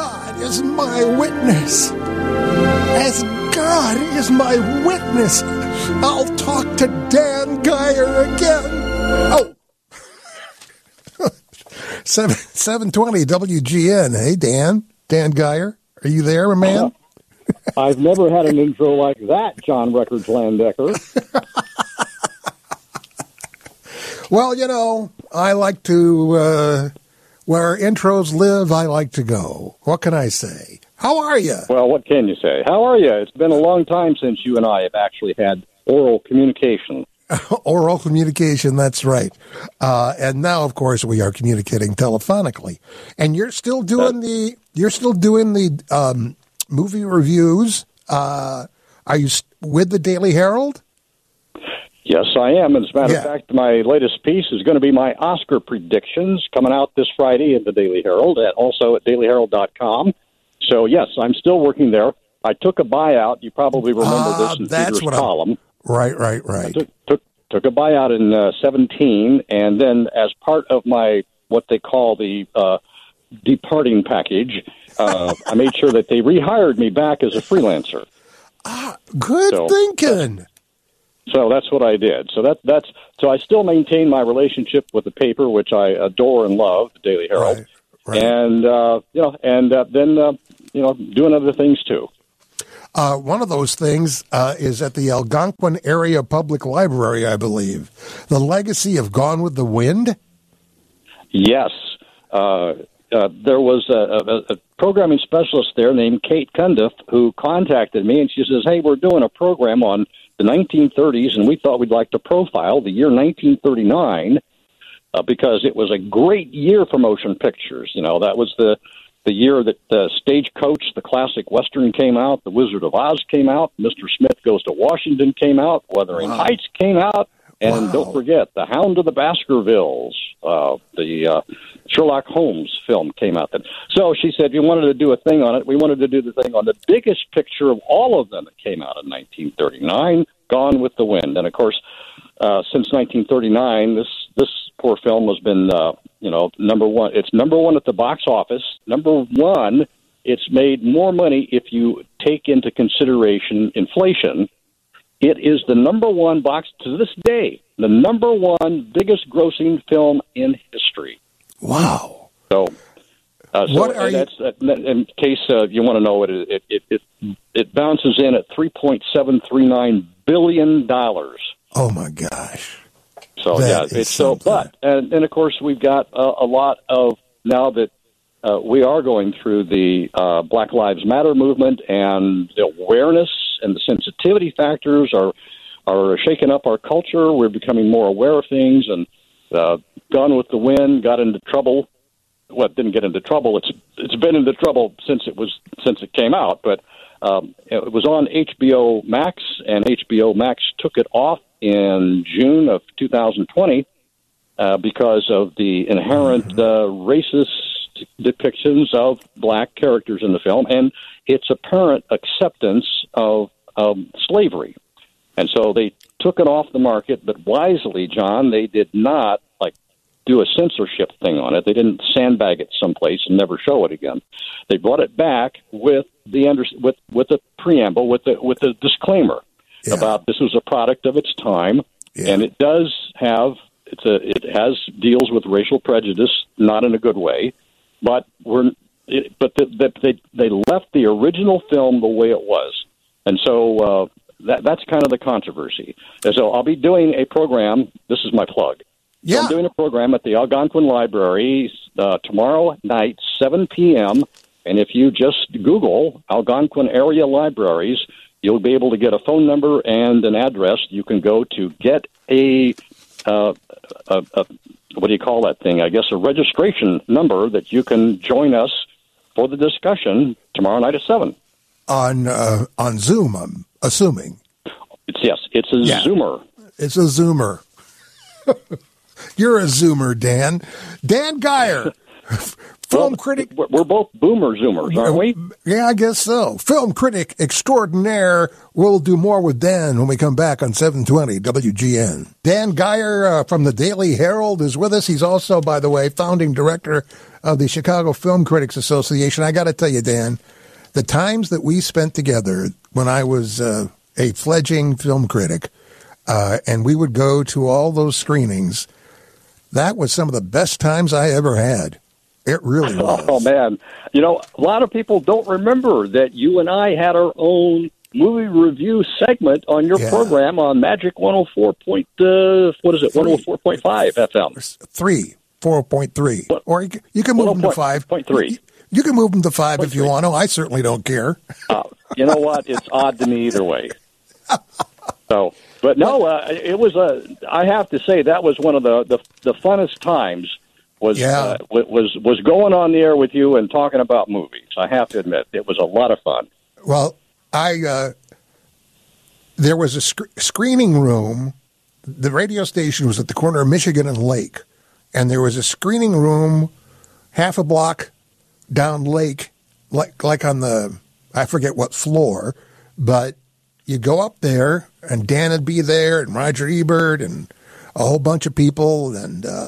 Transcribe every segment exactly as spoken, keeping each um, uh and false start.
God is my witness, as God is my witness, I'll talk to Dan Geyer again. Oh. Seven seven twenty W G N. Hey, Dan. Dan Geyer. Are you there, man? Uh, I've never had an intro like that, John Records Landecker. Well, you know, I like to, uh, where intros live, I like to go. What can I say? How are you? Well, what can you say? How are you? It's been a long time since you and I have actually had oral communication. Oral communication, that's right. Uh, and now, of course, we are communicating telephonically. And you're still doing That's, the you're still doing the um, movie reviews. Uh, are you with the Daily Herald? Yes, I am. As a matter yeah. of fact, my latest piece is going to be my Oscar predictions coming out this Friday at the Daily Herald and also at daily herald dot com. So, yes, I'm still working there. I took a buyout. You probably remember uh, this in that's Peter's what column. I'm, right, right, right. I took, took, took a buyout in uh, seventeen, and then as part of my what they call the uh, departing package, uh, I made sure that they rehired me back as a freelancer. Ah, good so, thinking. So that's what I did. So that that's so I still maintain my relationship with the paper, which I adore and love, the Daily Herald, right, right. and uh, you know, and uh, then uh, you know, doing other things too. Uh, one of those things uh, is at the Algonquin Area Public Library, I believe. The Legacy of Gone with the Wind. Yes, uh, uh, there was a, a, a programming specialist there named Kate Cundiff who contacted me, and she says, "Hey, we're doing a program on the nineteen thirties, and we thought we'd like to profile the year nineteen thirty-nine uh, because it was a great year for motion pictures. You know, that was the the year that uh, Stagecoach, the classic Western, came out, The Wizard of Oz came out, Mister Smith Goes to Washington came out, Wuthering wow. Heights came out, and wow. don't forget, The Hound of the Baskervilles, uh, the uh, Sherlock Holmes film came out then. So she said, you wanted to do a thing on it. We wanted to do the thing on the biggest picture of all of them that came out in nineteen thirty-nine, Gone with the Wind. And, of course, uh, since nineteen thirty-nine, this this poor film has been, uh, you know, number one. It's number one at the box office. Number one, it's made more money if you take into consideration inflation. It is the number one box to this day, the number one biggest grossing film in history. Wow. So, uh, so what are that's, you... uh, in case uh, you want to know it, it, it, it, it bounces in at three point seven three nine billion dollars. Oh, my gosh. So, that yeah, it's so, but, and, and of course, we've got uh, a lot of, now that uh, we are going through the uh, Black Lives Matter movement, and the awareness and the sensitivity factors are are shaking up our culture. We're becoming more aware of things, and uh, Gone with the Wind got into trouble. Well, it didn't get into trouble. It's it's been into trouble since it was since it came out, but um, it was on H B O Max, and H B O Max took it off in June of two thousand twenty uh, because of the inherent uh, racist depictions of black characters in the film and its apparent acceptance of um, slavery. And so they took it off the market, but wisely, John, they did not like do a censorship thing on it. They didn't sandbag it someplace and never show it again. They brought it back with the under, with with the preamble, with the with the disclaimer yeah. about this was a product of its time, yeah. and it does have it's a it has deals with racial prejudice, not in a good way, but we're it, but the, the, they they left the original film the way it was, and so. Uh, That, that's kind of the controversy. And so I'll be doing a program. This is my plug. Yeah. So I'm doing a program at the Algonquin Library uh, tomorrow night, seven p.m. And if you just Google Algonquin Area Libraries, you'll be able to get a phone number and an address. You can go to get a, uh, a, a what do you call that thing? I guess a registration number that you can join us for the discussion tomorrow night at seven. On uh, on Zoom, I'm assuming. It's yes, it's a yeah. Zoomer. It's a Zoomer. You're a Zoomer, Dan. Dan Geyer, Film well, critic. We're both boomer zoomers, aren't we? Yeah, I guess so. Film critic extraordinaire. We'll do more with Dan when we come back on seven twenty W G N. Dan Geyer uh, from the Daily Herald is with us. He's also, by the way, founding director of the Chicago Film Critics Association. I got to tell you, Dan, the times that we spent together when I was uh, a fledgling film critic, uh, and we would go to all those screenings, that was some of the best times I ever had. It really was. Oh, man. You know, a lot of people don't remember that you and I had our own movie review segment on your yeah. program on Magic one oh four point, uh, what is it, one oh four point five F M. Three, four point three. What? Or you can, you can move them to five. Point three. You, you can move them to five if you want to. I certainly don't care. uh, you know what? It's odd to me either way. So, but no, uh, it was a, I have to say that was one of the, the, the funnest times. Was, yeah. uh, was was going on the air with you and talking about movies. I have to admit, it was a lot of fun. Well, I uh, there was a sc- screening room. The radio station was at the corner of Michigan and Lake, and there was a screening room half a block down Lake, like like on the, I forget what floor, but you go up there, and Dan would be there, and Roger Ebert, and a whole bunch of people, and uh,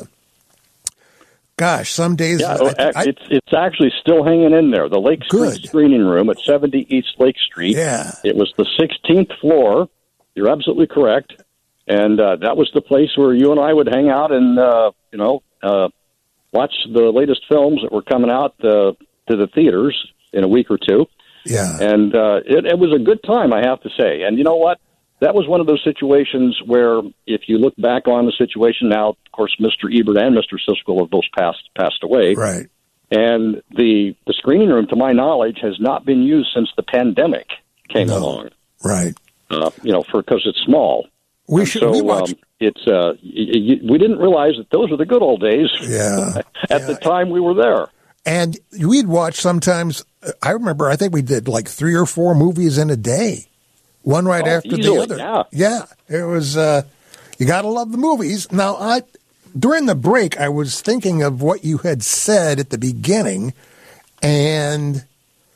gosh, some days yeah, I, I, it's it's actually still hanging in there. The Lake Street good. screening room at seventy East Lake Street. Yeah, it was the sixteenth floor. You're absolutely correct, and uh, that was the place where you and I would hang out and uh, you know uh, watch the latest films that were coming out uh, to the theaters in a week or two. Yeah, and uh, it, it was a good time, I have to say. And you know what? That was one of those situations where, if you look back on the situation now, of course, Mister Ebert and Mister Siskel have both passed passed away. Right. And the the screening room, to my knowledge, has not been used since the pandemic came no. along. Right. Uh, you know, for because it's small. We and should. So we watch. um, it's uh, y- y- we didn't realize that those were the good old days. Yeah. At yeah. the time we were there. And we'd watch sometimes. I remember. I think we did like three or four movies in a day. One right oh, after easily, the other. Yeah, yeah. It was. Uh, you got to love the movies. Now, I during the break, I was thinking of what you had said at the beginning, and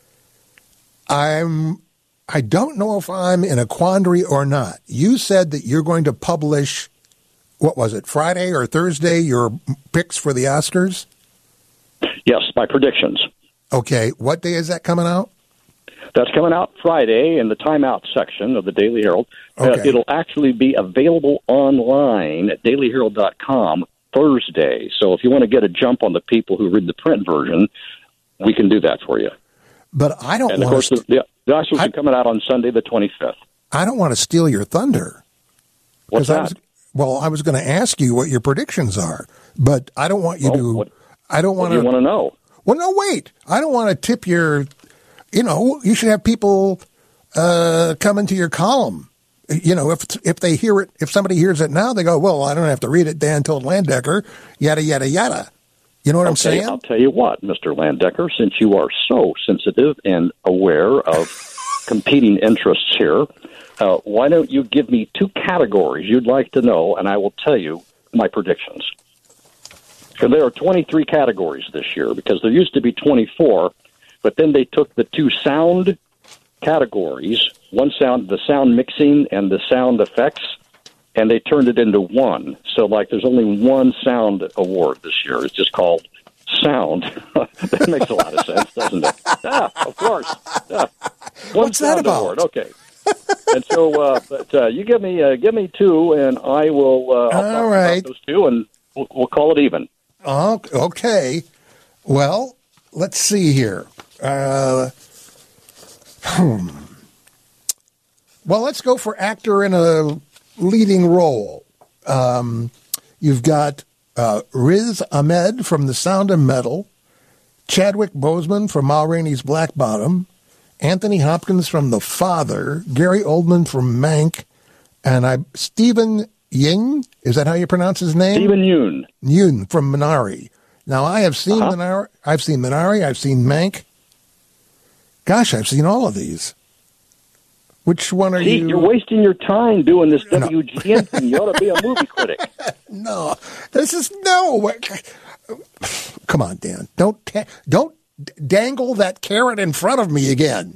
I'm. I don't know if I'm in a quandary or not. You said that you're going to publish. What was it? Friday or Thursday? Your picks for the Oscars. Yes, my predictions. Okay, what day is that coming out? That's coming out Friday in the Time Out section of the Daily Herald. Okay. Uh, it'll actually be available online at daily herald dot com Thursday. So if you want to get a jump on the people who read the print version, we can do that for you. But I don't and want of course, to. St- the, the Oscars are coming out on Sunday the twenty-fifth. I don't want to steal your thunder. What's that? I was, well, I was going to ask you what your predictions are, but I don't want you well, to. What, I don't want what do to. you want to know? Well, no, wait. I don't want to tip your. You know, you should have people uh, come into your column. You know, if if they hear it, if somebody hears it now, they go, "Well, I don't have to read it." Dan told Landecker, yada yada yada. You know what okay, I'm saying? I'll tell you what, Mister Landecker, since you are so sensitive and aware of competing interests here, uh, why don't you give me two categories you'd like to know, and I will tell you my predictions. So there are twenty-three categories this year because there used to be twenty-four, but then they took the two sound categories, one sound, the sound mixing and the sound effects, and they turned it into one. So, like, there's only one sound award this year. It's just called sound. That makes a lot of sense, doesn't it? Yeah, of course. Yeah. One What's that about? Award. Okay. And so, uh, but uh, you give me uh, give me two, and I will. Uh, I'll All talk right. about those two, and we'll, we'll call it even. Oh, okay. Well, let's see here. Uh, hmm. Well, let's go for actor in a leading role. Um, you've got uh, Riz Ahmed from The Sound of Metal, Chadwick Boseman from Ma Rainey's Black Bottom, Anthony Hopkins from The Father, Gary Oldman from Mank, and I Stephen Yeun. Is that how you pronounce his name? Stephen Yeun. Yeun from Minari. Now, I have seen uh-huh. Minari. I've seen Minari. I've seen Mank. Gosh, I've seen all of these. Which one are See, you? You're wasting your time doing this No. W G N thing. You ought to be a movie critic. No, this is no. Come on, Dan. Don't ta- don't dangle that carrot in front of me again.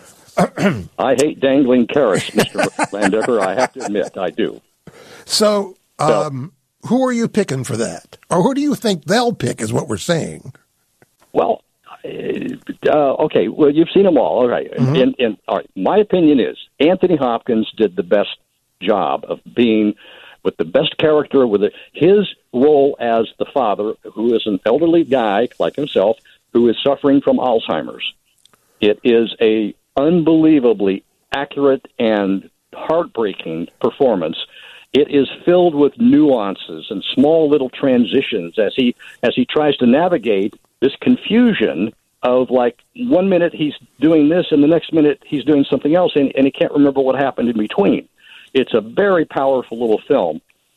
I hate dangling carrots, Mister Landecker. I have to admit, I do. So, um, so, who are you picking for that? Or who do you think they'll pick is what we're saying? Well, uh, okay, well, you've seen them all. All right. Mm-hmm. And, and, all right. My opinion is Anthony Hopkins did the best job of being with the best character, with it. His role as the father, who is an elderly guy like himself, who is suffering from Alzheimer's. It is a unbelievably accurate and heartbreaking performance. It is filled with nuances and small little transitions as he as he tries to navigate this confusion of, like, one minute he's doing this and the next minute he's doing something else, and, and he can't remember what happened in between. It's a very powerful little film,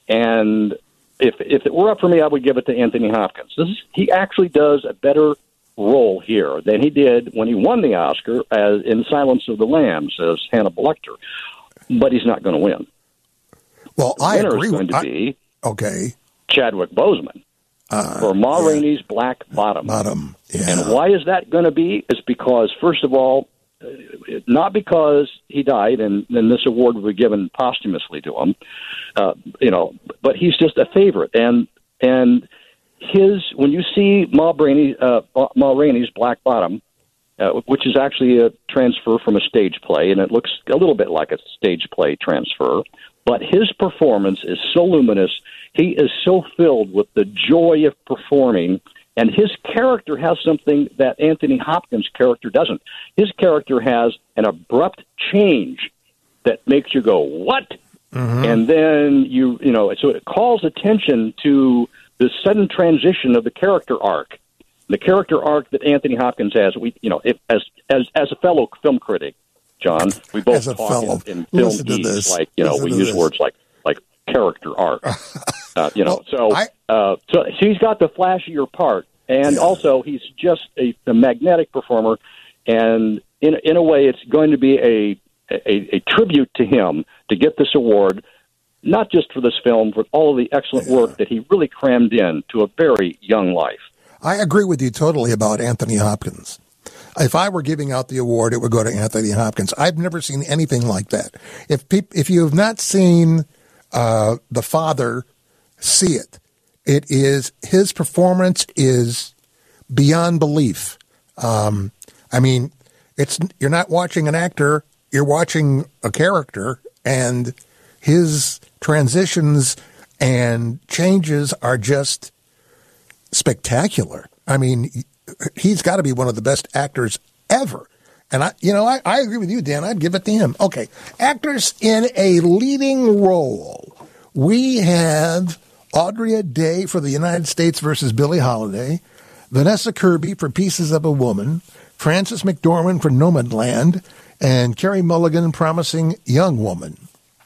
and if if it were up for me, I would give it to Anthony Hopkins. This is, he actually does a better role here than he did when he won the Oscar as in Silence of the Lambs as Hannibal Lecter, but he's not going to win. Well, the I winner agree. is going with, to I, be okay. Chadwick Boseman uh, for Ma yeah. Rainey's Black Bottom. Bottom, yeah. And why is that going to be? Is because, first of all, uh, not because he died and then this award will be given posthumously to him, uh, you know, but he's just a favorite. And and his when you see Ma Rainey, uh, Ma Rainey's Black Bottom, uh, which is actually a transfer from a stage play, and it looks a little bit like a stage play transfer, but his performance is so luminous. He is so filled with the joy of performing, and his character has something that Anthony Hopkins' character doesn't. His character has an abrupt change that makes you go, what? Mm-hmm. And then you, you know, so it calls attention to the sudden transition of the character arc. The character arc that Anthony Hopkins has, we, you know, if, as as as a fellow film critic, John, we both talk fellow, in, in film geeks, like, you know, we use this. words like like character arc. uh, you know, well, so I, uh, so he's got the flashier part, and yeah. also he's just a, a magnetic performer, and in in a way, it's going to be a, a a tribute to him to get this award. Not just for this film, but all of the excellent yeah. work that he really crammed in to a very young life. I agree with you totally about Anthony Hopkins. If I were giving out the award, it would go to Anthony Hopkins. I've never seen anything like that. If peop- if you have not seen uh, The Father, see it. It is his performance is beyond belief. Um, I mean, it's you're not watching an actor; you're watching a character, and his transitions and changes are just spectacular. I mean, he's got to be one of the best actors ever. And, I, you know, I, I agree with you, Dan. I'd give it to him. Okay. Actors in a leading role. We have Audrey Day for the United States versus Billie Holiday, Vanessa Kirby for Pieces of a Woman, Frances McDormand for Nomadland, and Carey Mulligan Promising Young Woman.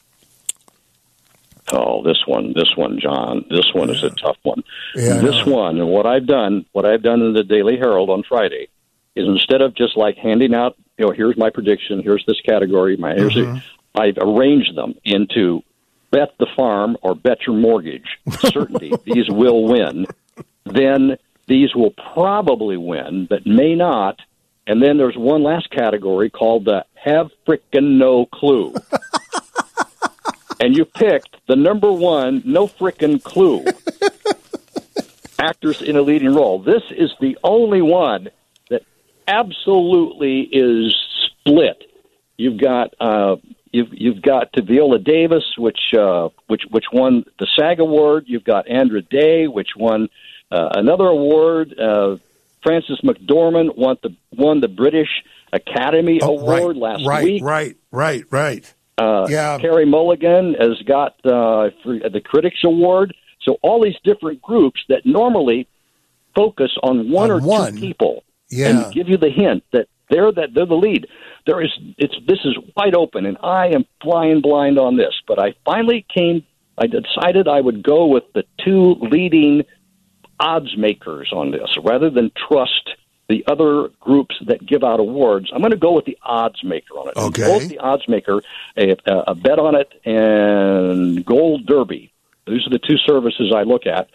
Oh, this one, this one, John, this one yeah. is a tough one. Yeah, this one, and what I've done, what I've done in the Daily Herald on Friday is instead of just like handing out, you know, here's my prediction, here's this category, my here's mm-hmm. it, I've arranged them into bet the farm or bet your mortgage. Certainty, these will win. Then these will probably win, but may not. And then there's one last category called the have frickin' no clue. And you picked the number one, no frickin' clue, actors in a leading role. This is the only one that absolutely is split. You've got uh, you've you've got to Viola Davis, which uh, which which won the SAG award. You've got Andra Day, which won uh, another award. Uh, Frances McDormand won the won the British Academy oh, Award right, last right, week. Right, right, right, right. Uh, yeah. Carey Mulligan has got uh, the Critics Award. So all these different groups that normally focus on one on or one. two people yeah. and give you the hint that they're that they're the lead. There is it's this is wide open, and I am flying blind on this. But I finally came. I decided I would go with the two leading odds makers on this rather than trust the other groups that give out awards. I'm going to go with the odds maker on it. Okay. Both the odds maker, a, a bet on it, and Gold Derby. These are the two services I look at.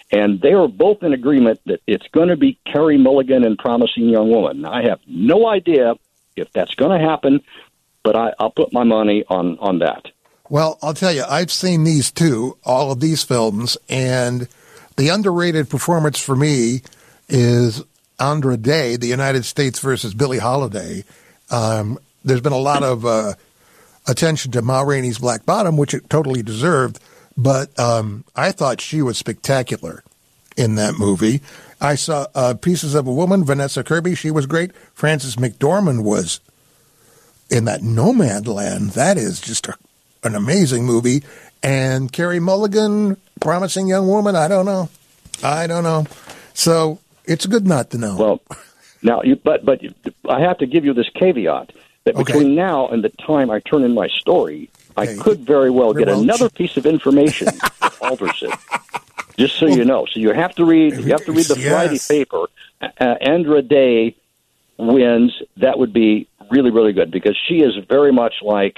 And they are both in agreement that it's going to be Carey Mulligan and Promising Young Woman. Now, I have no idea if that's going to happen, but I, I'll put my money on, on that. Well, I'll tell you, I've seen these two, all of these films, and the underrated performance for me is Andra Day, The United States versus Billie Holiday. Um, there's been a lot of uh, attention to Ma Rainey's Black Bottom, which it totally deserved, but um, I thought she was spectacular in that movie. I saw uh, Pieces of a Woman, Vanessa Kirby, she was great. Frances McDormand was in that Nomadland. That is just a an amazing movie. And Carey Mulligan, Promising Young Woman, I don't know. I don't know. So it's good not to know. Well, now, you, but but I have to give you this caveat that between okay. now and the time I turn in my story, okay. I could very well get well, another piece of information that alters it. Just so well, you know. So you have to read. You have to read the yes. Friday paper. Uh, Andra Day wins. That would be really, really good because she is very much like.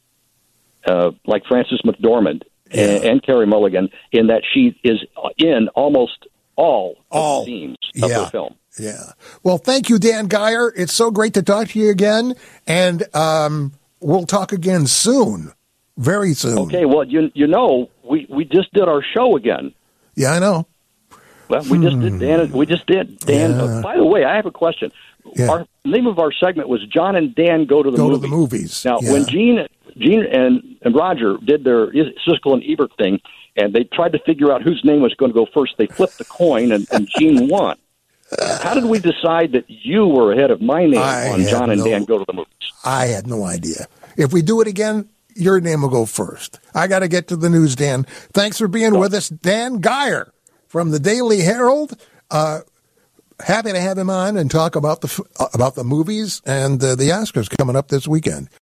Uh, like Frances McDormand yeah. and, and Carey Mulligan, in that she is in almost all, all. of the scenes of yeah. the film. Yeah. Well, thank you, Dan Geyer. It's so great to talk to you again, and um, we'll talk again soon, very soon. Okay. Well, you you know, we, we just did our show again. Yeah, I know. Well, we hmm. just did. Dan, we just did. Dan. Yeah. Uh, by the way, I have a question. Yeah. Our name of our segment was John and Dan Go to the Go Movies. to the movies. Now, yeah. when Gene, Gene and, and Roger did their Siskel and Ebert thing, and they tried to figure out whose name was going to go first, they flipped the coin, and, and Gene won. How did we decide that you were ahead of my name I on John and no, Dan Go to the Movies? I had no idea. If we do it again, your name will go first. I got to get to the news, Dan. Thanks for being with us, Dan Geyer from the Daily Herald. Uh, happy to have him on and talk about the about the movies and uh, the Oscars coming up this weekend.